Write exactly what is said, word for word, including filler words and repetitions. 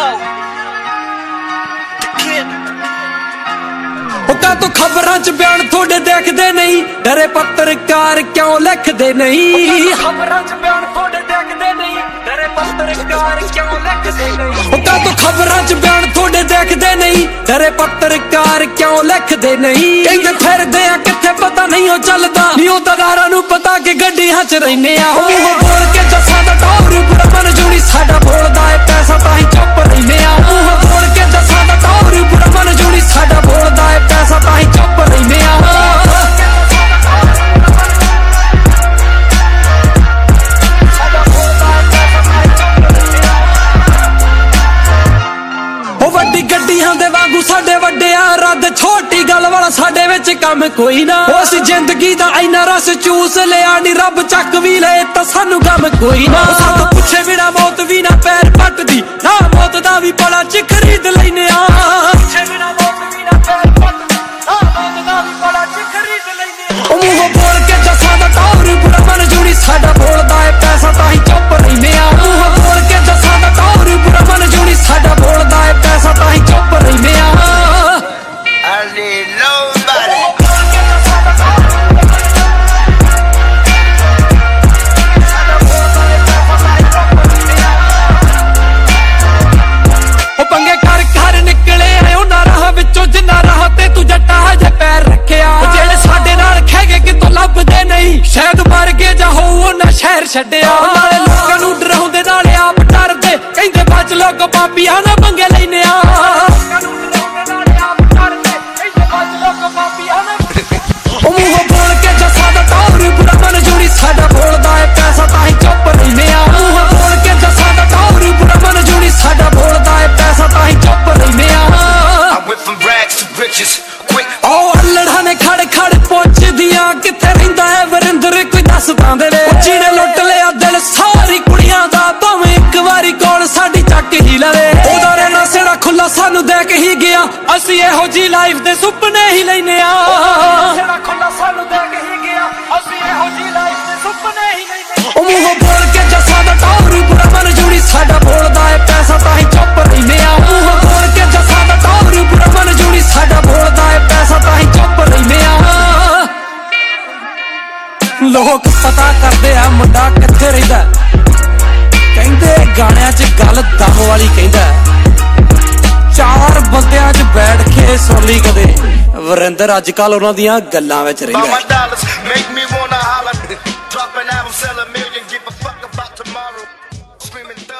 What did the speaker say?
का तो खबरां च बयान थोड़े देखदे नहीं, डरे पत्रकार क्यों लिखदे नहीं। खबरां च बयान थोड़े देखदे नहीं, डरे पत्रकार क्यों लिखदे नहीं। का तो खबरां च बयान थोड़े देखदे नहीं, डरे पत्रकार क्यों लिखदे नहीं। कहंदे फिरदे आ किथे पता नहीं हो चलदा, नी ओ दरारां नूं पता कि गड्डियां च रहिने आ। मूंह बोल के जस्सां दा टौर बुरा मन जूनी साडा बोलदा है पैसा ताहीं चुप रहिने आ। मूंह बोल के जस्सां दा टौर बुरा मन जूनी साडा बोलदा है पैसा ताहीं चुप रहिने आ। ਵੱਡੀ ਗੱਡੀਆਂ ਦੇ ਵਾਂਗੂ ਸਾਡੇ ਵੱਡਿਆ ਰੱਦ, ਛੋਟੀ ਗੱਲ ਵਾਲਾ ਸਾਡੇ ਵਿੱਚ ਕੰਮ ਕੋਈ ਨਾ। ਉਸ ਜ਼ਿੰਦਗੀ ਦਾ ਇੰਨਾ ਰਸ ਚੂਸ ਲਿਆ ਨੀ ਰੱਬ ਚੱਕ ਵੀ ਲਏ ਤਾਂ ਸਾਨੂੰ ਗਮ ਕੋਈ ਨਾ। ਸਾਨੂੰ ਪੁੱਛੇ ਬਿਨਾ ਮੌਤ ਵੀ ਨਾ ਪੈਰ ਪੱਟਦੀ, ਨਾ ਮੌਤ ਦਾ ਵੀ ਪਲਾ ਚ ਖਰੀਦ ਲੈਨੇ ਆ। ਪੁੱਛੇ ਬਿਨਾ ਮੌਤ ਵੀ ਨਾ ਪੈਰ ਪੱਟਦੀ, ਨਾ ਮੌਤ ਦਾ ਵੀ ਪਲਾ ਚ ਖਰੀਦ ਲੈਨੇ ਆ। ਉਹ ਮੂੰਹੋਂ ਬੋਲ ਕੇ ਜੱਸਾਂ ਦਾ ਟੌਰ ਬੁਰਾ ਮਨ ਜੂਣੀ ਸਾਡਾ ਬੋਲਦਾ ਏ ਪੈਸਾ ਤਾਂ ਹੀ ਚੁੱਪ ਰਹਿੰਦੇ ਆ। ਮੂੰਹੋਂ ਬੋਲ ਕੇ ਜੱਸਾਂ ਦਾ ਟੌਰ ਬੁਰਾ ਮਨ ਜੂਣੀ ਸਾਡਾ ਬੋਲਦਾ ਏ ਪੈਸਾ ਤਾਂ ਹੀ ਚੁੱਪ ਰਹਿੰਦੇ ਆ। I need nobody. ਉਹ ਪੰਗੇ ਕਰ ਘਰ ਨਿਕਲੇ ਆਏ ਉਹਨਾਂ ਰਾਹਾਂ ਵਿੱਚੋਂ ਜਿੰਨਾ ਰਾਹ ਤੇ ਤੂੰ ਜੱਟਾ ਹਜੇ ਪੈਰ ਰੱਖਿਆ। ਉਹ ਜਿਹੜੇ ਸਾਡੇ ਨਾਲ ਖਹਿਗੇ ਕਿਤੋਂ ਲੱਭਦੇ ਨਹੀਂ, ਸ਼ਾਇਦ ਮਰ ਗਏ ਜਾਂ ਹੋਊ ਉਹਨਾਂ ਸ਼ਹਿਰ ਛੱਡਿਆ। ਨਾਲੇ ਲੋਕਾਂ ਨੂੰ ਡਰਾਉਂਦੇ ਨਾਲੇ ਆਪ ਡਰਦੇ, ਕਹਿੰਦੇ ਬਚ ਲੋਕ ਪਾਪੀਆਂ ਨਾ ਪੰਗੇ ਲੈਨੇ ਆ। ਉਹ ਮੂੰਹੋਂ ਬੋਲ ਕੇ ਜੱਸਾਂ ਦਾ ਟੌਰ ਬੁਰਾ ਮਨ ਜੂਣੀ ਸਾਡਾ ਬੋਲਦਾ ਏ ਪੈਸਾ ਤਾਂ ਹੀ ਚੁੱਪ ਰਹਿੰਦੇ ਆ। ਮੂੰਹੋਂ ਬੋਲ ਕੇ ਜੱਸਾਂ ਦਾ ਟੌਰ ਬੁਰਾ ਮਨ ਜੂਣੀ ਸਾਡਾ ਬੋਲਦਾ ਏ ਪੈਸਾ ਤਾਂ ਹੀ ਚੁੱਪ ਰਹਿੰਦੇ ਆ। ਉਹ ਅਲੜਾਂ ਨੇ ਖੜ ਖੜ ਪੁੱਛਦੀਆਂ ਕਿੱਥੇ ਰਹਿੰਦਾ ਹੈ ਵਰਿੰਦਰ, ਕੋਈ ਦੱਸਦਾ ਦੇਵੇ। ਜਿਹਨੇ ਲੁੱਟ ਲਿਆ ਦਿਲ ਸਾਰੀ ਕੁੜੀਆਂ ਦਾ, ਭਾਵੇਂ ਇੱਕ ਵਾਰੀ ਕੋਲ ਸਾਡੀ ਚੱਕ ਹੀ ਲਵੇ। ਉਹਦਾ ਰਹਿਣਾ ਸਿਹੜਾ ਖੁੱਲਾ ਸਾਨੂੰ ਦੇ ਕੇ ਹੀ ਗਿਆ, ਅਸੀਂ ਇਹੋ ਜੀ ਲਾਈਫ ਦੇ ਸੁਪਨੇ ਹੀ ਲੈਨੇ ਆ। ਉਹ ਮੂੰਹੋਂ ਬੋਲ ਕੇ ਜੱਸਾਂ ਦਾ ਟੌਰ ਬੁਰਾ ਮਨ ਜੂਣੀ ਸਾਡਾ ਬੋਲਦਾ ਏ ਪੈਸਾ ਤਾਂ ਹੀ ਚੁੱਪ ਰਹਿੰਦੇ ਆ। ਮੂੰਹੋਂ ਬੋਲ ਕੇ ਜੱਸਾਂ ਦਾ ਟੌਰ ਬੁਰਾ ਮਨ ਜੂਣੀ ਸਾਡਾ ਬੋਲਦਾ ਏ ਪੈਸਾ ਤਾਂ ਹੀ ਚੁੱਪ ਰਹਿੰਦੇ ਆ। ਲੋਕ ਪਤਾ ਕਰਦੇ ਆ ਮੁੰਡਾ ਕਿੱਥੇ ਰਹਿੰਦਾ, ਕਹਿੰਦੇ ਗਾਣਿਆਂ 'ਚ ਗੱਲ ਦਮ ਵਾਲੀ ਕਹਿੰਦਾ। ਚਾਰ ਬੰਦਿਆਂ 'ਚ ਬੈਠ ਕੇ ਸੁਣ ਲਈ ਕਦੇ, ਵਰਿੰਦਰ ਅੱਜ ਕੱਲ ਉਹਨਾਂ ਦੀਆਂ ਗੱਲਾਂ ਵਿੱਚ ਰਹਿੰਦਾ।